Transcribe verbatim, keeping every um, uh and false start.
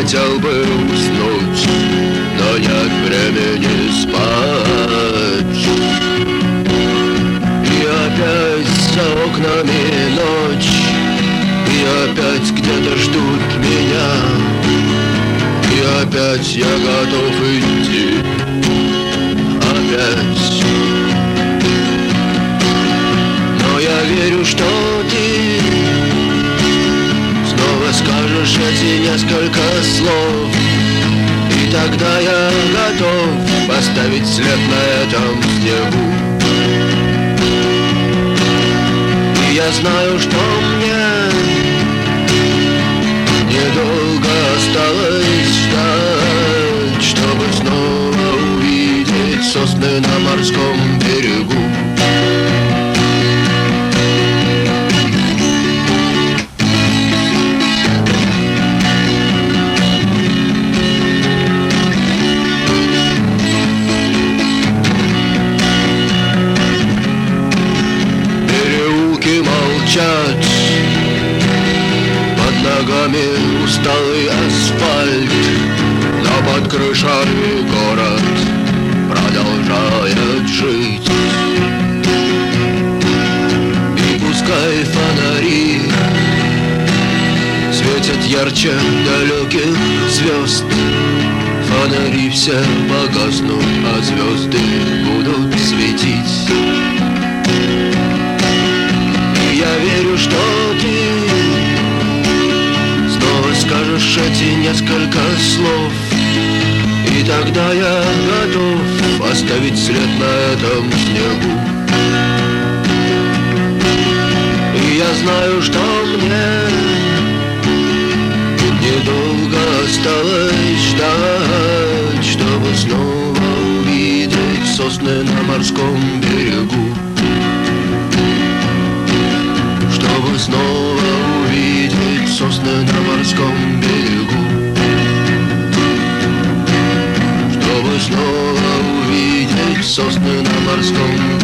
хотел бы уснуть, но нет времени спать. И опять за окнами ночь, и опять где-то ждут меня, и опять я готов идти, опять. Но я верю, что ты снова скажешь эти несколько слов, и тогда я готов поставить след на этом снегу. И я знаю, что мне недолго осталось ждать, чтобы снова увидеть сосны на морском берегу. Переулки молчат, под ногами усталый асфальт, но под крышами город продолжает жить. И пускай фонари светят ярче далеких звезд, фонари все погаснут, а звезды будут светить. И я верю, что ты скажешь эти несколько слов, и тогда я готов оставить след на этом снегу. И я знаю, что мне недолго осталось ждать, чтобы снова увидеть сосны на морском берегу, чтобы снова увидеть сосны на морском берегу, чтобы снова увидеть сосны на морском берегу.